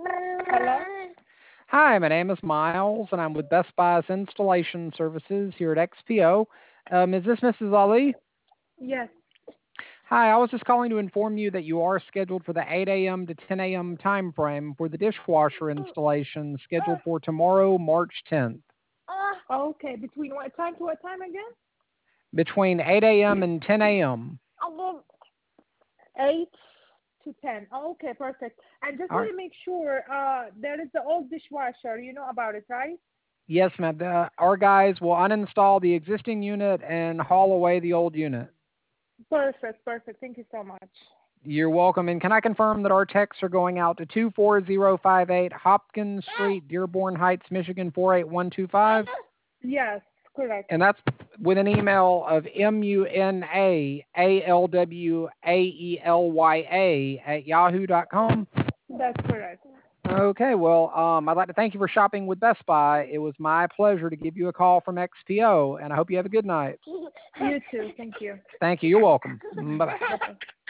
Hello? Hi, my name is Miles, and I'm with Best Buy's Installation Services here at XPO. Is this Mrs. Ali? Yes. Hi, I was just calling to inform you that you are scheduled for the 8 a.m. to 10 a.m. time frame for the dishwasher installation scheduled for tomorrow, March 10th, Okay, between what time to what time again? between 8 a.m. and 10 a.m. 8 to 10. Okay, perfect. And just All want right. to make sure, there is the old dishwasher. You know about it, right? Yes, ma'am. Our guys will uninstall the existing unit and haul away the old unit. Perfect, perfect. Thank you so much. You're welcome. And can I confirm that our texts are going out to 24058 Hopkins Street, Dearborn Heights, Michigan 48125? Yes, correct. And that's with an email of munaalwaelya@yahoo.com. That's correct. Okay, well, I'd like to thank you for shopping with Best Buy. It was my pleasure to give you a call from XPO, and I hope you have a good night. You too. Thank you. Thank you. You're welcome. Bye bye. Bye-bye.